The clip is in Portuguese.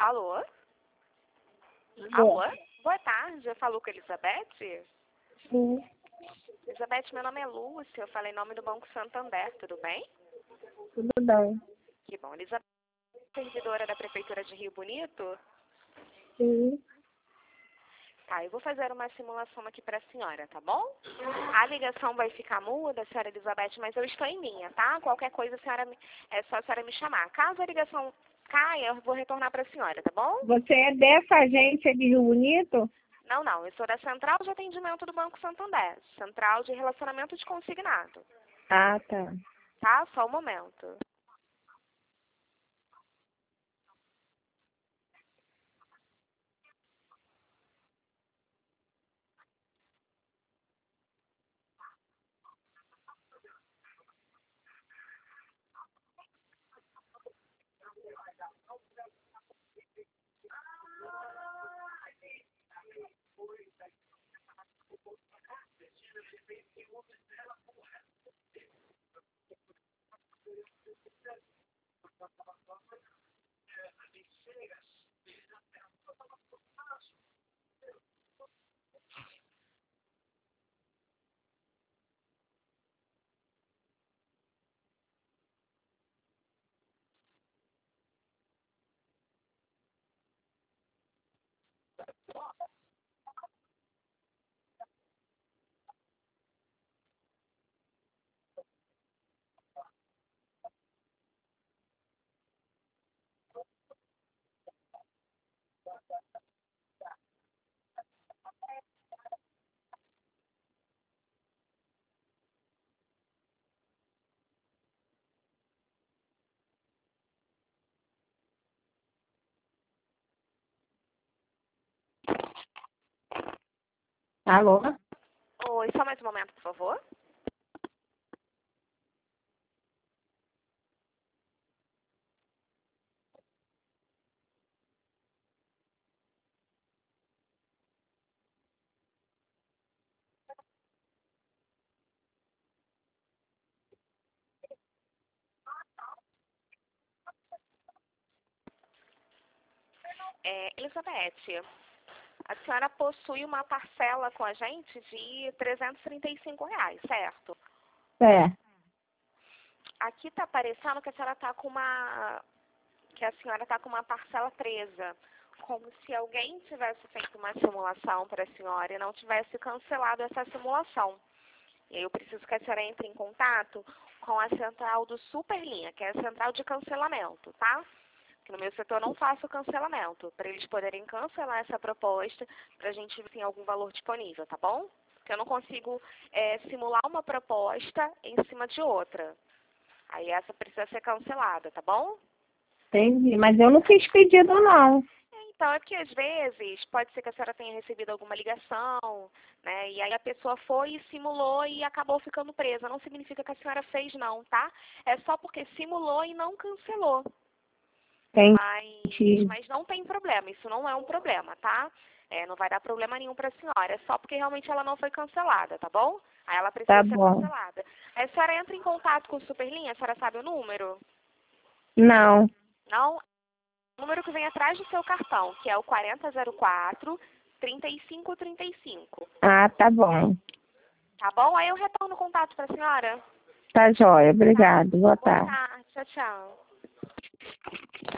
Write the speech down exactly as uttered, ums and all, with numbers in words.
Alô? Alô? Alô? Boa tarde, eu falo com a Elizabeth? Sim. Elizabeth, meu nome é Lúcia, eu falei em nome do Banco Santander, tudo bem? Tudo bem. Que bom. Elizabeth, servidora da Prefeitura de Rio Bonito? Sim. Tá, eu vou fazer uma simulação aqui para a senhora, tá bom? A ligação vai ficar muda, senhora Elizabeth, mas eu estou em linha, tá? Qualquer coisa, a senhora, me- é só a senhora me chamar. Caso a ligação caia, eu vou retornar para a senhora, tá bom? Você é dessa agência de Rio Bonito? Não, não, eu sou da Central de Atendimento do Banco Santander, Central de Relacionamento de Consignado, Ah, tá. tá? Só um momento. Alô? Oi, só mais um momento, por favor. É, Elizabeth, a senhora possui uma parcela com a gente de trezentos e trinta e cinco reais, certo? É. Aqui está aparecendo que a senhora está com uma que a senhora está com uma parcela presa, como se alguém tivesse feito uma simulação para a senhora e não tivesse cancelado essa simulação. E aí eu preciso que a senhora entre em contato com a central do Superlinha, que é a central de cancelamento, tá? Que no meu setor eu não faço cancelamento, para eles poderem cancelar essa proposta, para a gente ver se tem algum valor disponível, tá bom? Porque eu não consigo é, simular uma proposta em cima de outra. Aí essa precisa ser cancelada, tá bom? Entendi. Mas eu não fiz pedido, não. Então, é porque às vezes pode ser que a senhora tenha recebido alguma ligação, né? E aí a pessoa foi e simulou e acabou ficando presa. Não significa que a senhora fez, não, tá? É só porque simulou e não cancelou. Mas, Entendi. mas não tem problema, isso não é um problema, tá? É, não vai dar problema nenhum para a senhora. É só porque realmente ela não foi cancelada, tá bom? Aí ela precisa Tá ser bom. cancelada. Aí a senhora entra em contato com o Superlinha, a senhora sabe o número? Não. Não? O número que vem atrás do seu cartão, que é o quarenta zero quatro, trinta e cinco trinta e cinco. Ah, tá bom. Tá bom? Aí eu retorno o contato para a senhora. Tá jóia. Tá? Obrigado. Boa Boa tarde. tarde. Tchau, tchau.